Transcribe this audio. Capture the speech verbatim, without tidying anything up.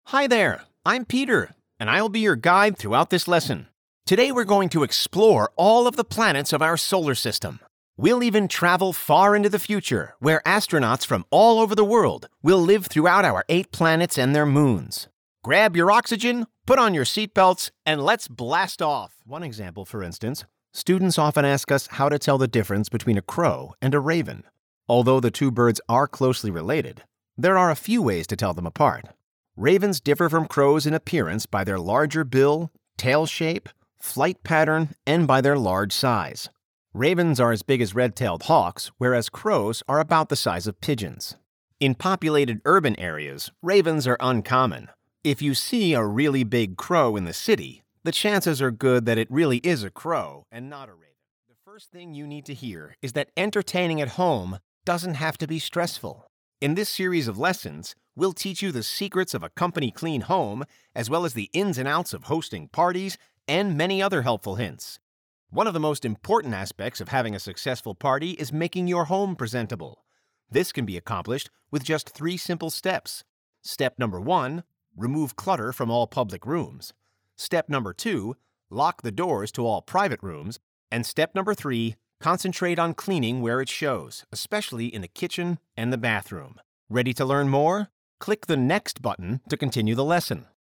Hi there, I'm Peter, and I'll be your guide throughout this lesson. Today we're going to explore all of the planets of our solar system. We'll even travel far into the future, where astronauts from all over the world will live throughout our eight planets and their moons. Grab your oxygen, put on your seatbelts, and let's blast off. One example, for instance, students often ask us how to tell the difference between a crow and a raven. Although the two birds are closely related, there are a few ways to tell them apart. Ravens differ from crows in appearance by their larger bill, tail shape, flight pattern, and by their large size. Ravens are as big as red-tailed hawks, whereas crows are about the size of pigeons. In populated urban areas, ravens are uncommon. If you see a really big crow in the city, the chances are good that it really is a crow and not a raven. The first thing you need to hear is that entertaining at home doesn't have to be stressful. In this series of lessons, we'll teach you the secrets of a company clean home, as well as the ins and outs of hosting parties, and many other helpful hints. One of the most important aspects of having a successful party is making your home presentable. This can be accomplished with just three simple steps. Step number one, remove clutter from all public rooms. Step number two, lock the doors to all private rooms. And step number three, concentrate on cleaning where it shows, especially in the kitchen and the bathroom. Ready to learn more? Click the Next button to continue the lesson.